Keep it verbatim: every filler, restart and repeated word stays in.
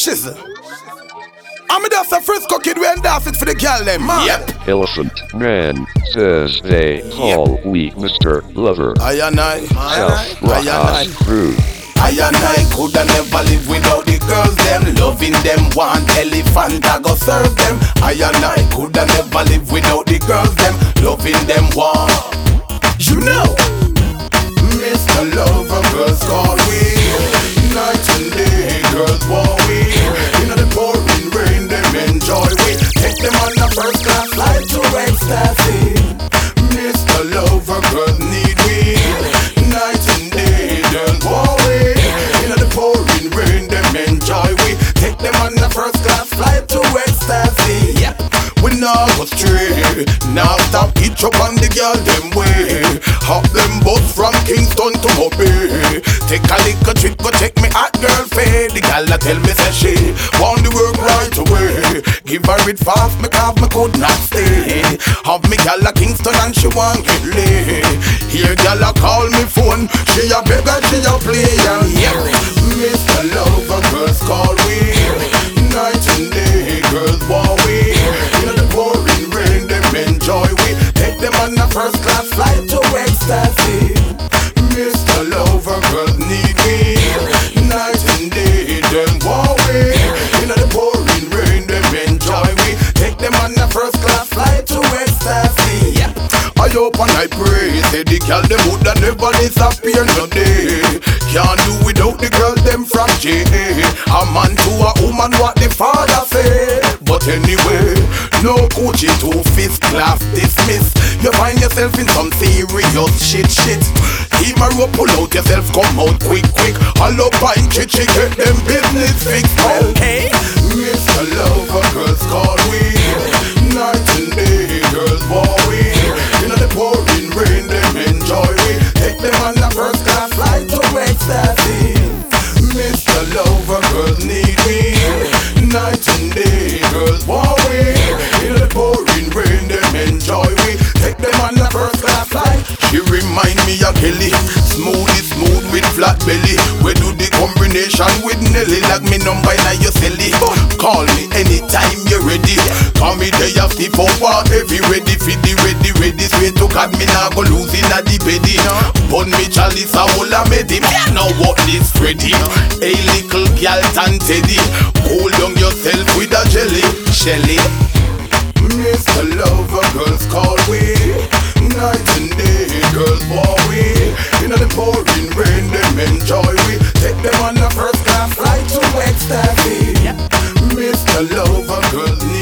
shizzle. I'm just a Frisco kid, we endorse it for the girl them, man. Yep. Elephant Man says they call yep. we Mister Lover. I and I, South I and I, Crew. I and I coulda never live without the girls them. Loving them, one elephant I go serve them. I and I coulda never live without the girls them. Loving them, one. You know, Mister Lover, girls call we. Night and day, girls want we. You know the pouring rain, them enjoy we. Take them on the first class flight to ecstasy. Mister Lover, girls need we. Night and day, girls want we. You know the pouring rain, them enjoy we. Take them on the first class flight to ecstasy. Yep. We now go straight, now stop each up on the girl them way. Hop them both from Kingston to Mobay. Take a little trip, go check me hot girl fade. The gal a tell me say she want the work right away. Give her it fast, me cause me could not stay. Have me gal a Kingston and she want get laid. Here gal a call me phone, she a beg and she a play and yeah. Mister Lover, girls call we. Night and day, girls want we. You know the pouring rain, them enjoy we. Take them on the first class flight to ecstasy. Mister Lover, girls need me. Night and day, them want we. You know the pouring rain, them enjoy we. Take them on the first class flight to ecstasy. Yeah. I hope and I pray, say the girl them woulda never disappear no day. Can't do without the girl them from J A. A man to a woman, what the father say. But anyway, no coaching to fifth class dismiss. You find yourself in some serious shit shit. Team a rope, pull out yourself, come out quick quick. All up and chichi, get them business fixed. Okay, Mister Lover, girls call we. Night and day, girls want we. You know the pouring rain, them enjoy we. Take them on the first class flight to ecstasy. Mister Lover, girls need me. Night and day, girls want we. You know the pouring rain, them enjoy we. Take them on the first class flight. She remind me of Kelly, smooth is smooth with flat belly. We do the combination with Nelly, like me number in your celly. Call me anytime you're ready. Call me day of the forward, heavy ready for the ready, ready. Straight to God, me now go lose in a the beddy. Bun me chalice, I will have made him. Now what this Freddy? A little girl and Teddy. Cool down yourself with a jelly, Shelly. Mister Lover, girls call we. Night and day, girls want we. You know the pouring rain, them enjoy we. Take them on the first class flight to ecstasy. Mister Lover, girls